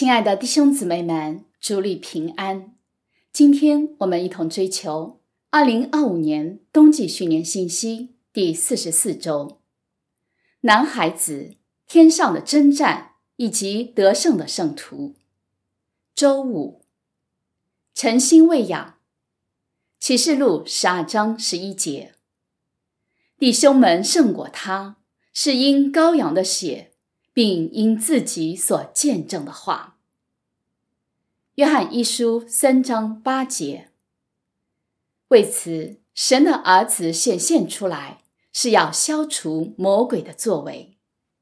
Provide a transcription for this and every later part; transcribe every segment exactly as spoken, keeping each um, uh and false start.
亲爱的弟兄姊妹们，主里平安。今天我们一同追求二零二五年冬季训练信息第四十四周，男孩子天上的征战以及得胜的圣徒。周五，诚心喂养。启示录十二章十一节，弟兄们胜过他，是因羔羊的血，并因自己所见证的话。约翰一书三章八节，为此神的儿子显现出来，是要消除魔鬼的作为。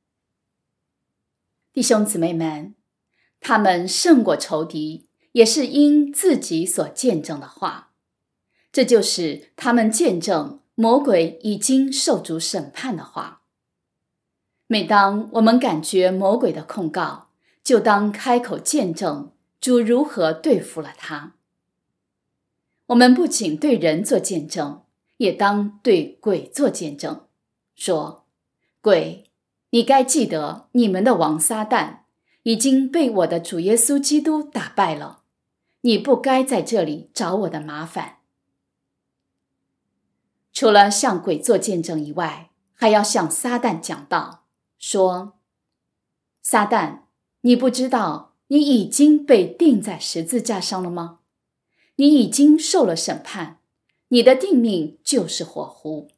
弟兄姊妹们，他们胜过仇敌，也是因自己所见证的话。这就是他们见证魔鬼已经受主审判的话。每当我们感觉魔鬼的控告，就当开口见证主如何对付了他。我们不仅对人做见证，也当对鬼做见证，说：鬼，你该记得你们的王撒旦已经被我的主耶稣基督打败了，你不该在这里找我的麻烦。除了向鬼做见证以外，还要向撒旦讲道，说：撒旦，你不知道你已经被钉在十字架上了吗？你已经受了审判，你的定命就是火湖。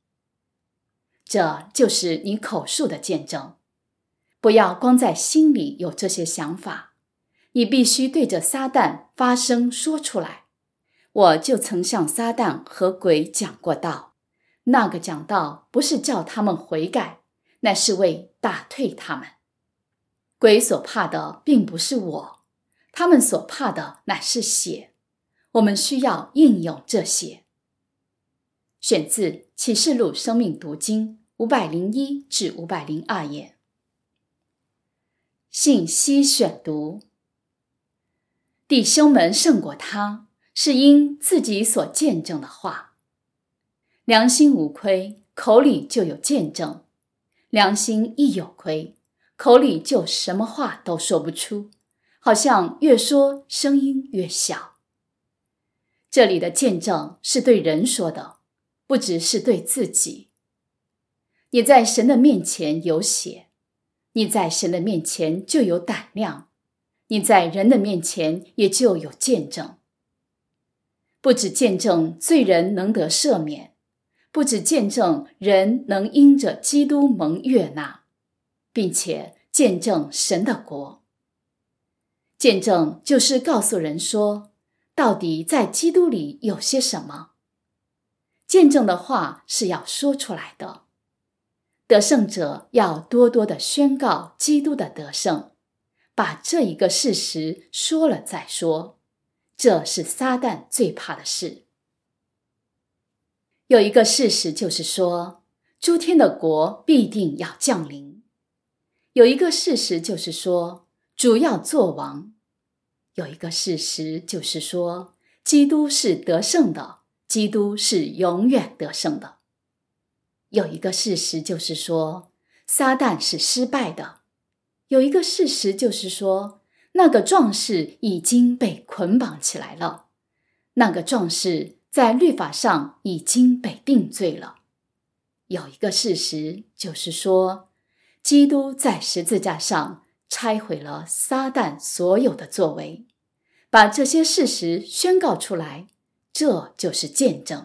这就是你口述的见证。不要光在心里有这些想法，你必须对着撒旦发声说出来。我就曾向撒旦和鬼讲过道，那个讲道不是叫他们悔改，乃是为打退他们。鬼所怕的并不是我，他们所怕的乃是血。我们需要应用这些。选自启示录生命读经五百零一至五百零二页。信息选读。弟兄们胜过他，是因自己所见证的话。良心无亏，口里就有见证；良心一有亏，口里就什么话都说不出，好像越说声音越小。这里的见证是对人说的，不只是对自己。你在神的面前有血，你在神的面前就有胆量，你在人的面前也就有见证。不只见证罪人能得赦免，不只见证人能因着基督蒙悦纳，并且见证神的国。见证就是告诉人说，到底在基督里有些什么。见证的话是要说出来的。得胜者要多多的宣告基督的得胜，把这一个事实说了再说。这是撒旦最怕的事。有一个事实就是说，诸天的国必定要降临。有一个事实就是说，主要做王。有一个事实就是说，基督是得胜的，基督是永远得胜的。有一个事实就是说，撒旦是失败的。有一个事实就是说，那个壮士已经被捆绑起来了，那个壮士在律法上已经被定罪了。有一个事实就是说，基督在十字架上拆毁了撒旦所有的作为，把这些事实宣告出来，这就是见证。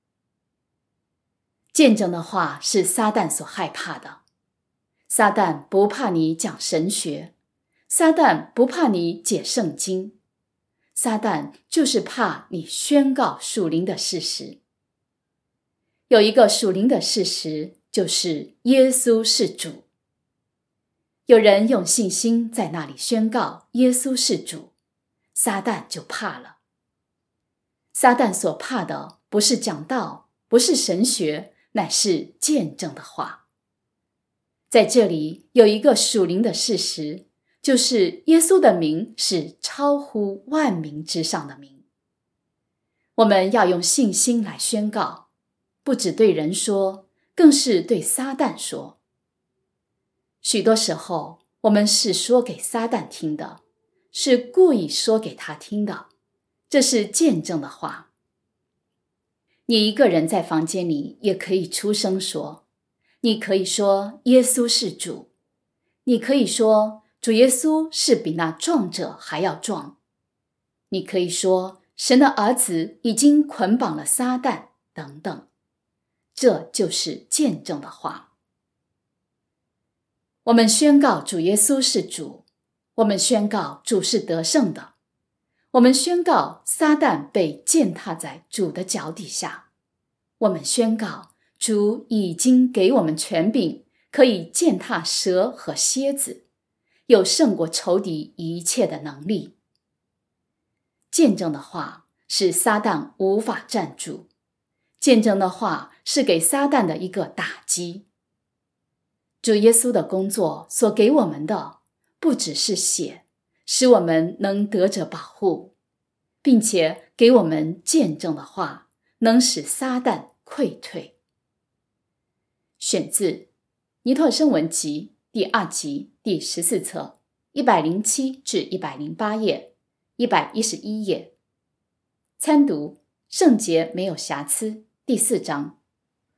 见证的话是撒旦所害怕的。撒旦不怕你讲神学，撒旦不怕你解圣经，撒旦就是怕你宣告属灵的事实。有一个属灵的事实，就是耶稣是主。有人用信心在那里宣告耶稣是主，撒旦就怕了。撒旦所怕的不是讲道，不是神学，乃是见证的话。在这里有一个属灵的事实，就是耶稣的名是超乎万名之上的名。我们要用信心来宣告，不只对人说，更是对撒旦说。许多时候我们是说给撒旦听的， 是故意说给他听的，这是见证的话。你一个人在房间里也可以出声说，你可以说耶稣是主，你可以说主耶稣是比那壮者还要壮，你可以说神的儿子已经捆绑了撒旦等等，这就是见证的话。我们宣告主耶稣是主，我们宣告主是得胜的，我们宣告撒旦被践踏在主的脚底下，我们宣告主已经给我们权柄，可以践踏蛇和蝎子，有胜过仇敌一切的能力。见证的话使撒旦无法站住，见证的话是给撒旦的一个打击。主耶稣的工作所给我们的不只是血，使我们能得着保护，并且给我们见证的话，能使撒旦溃退。选自尼特生文集第二集第十四册一百零七至一百零八页，一百一十一页。参读圣洁没有瑕疵第四章。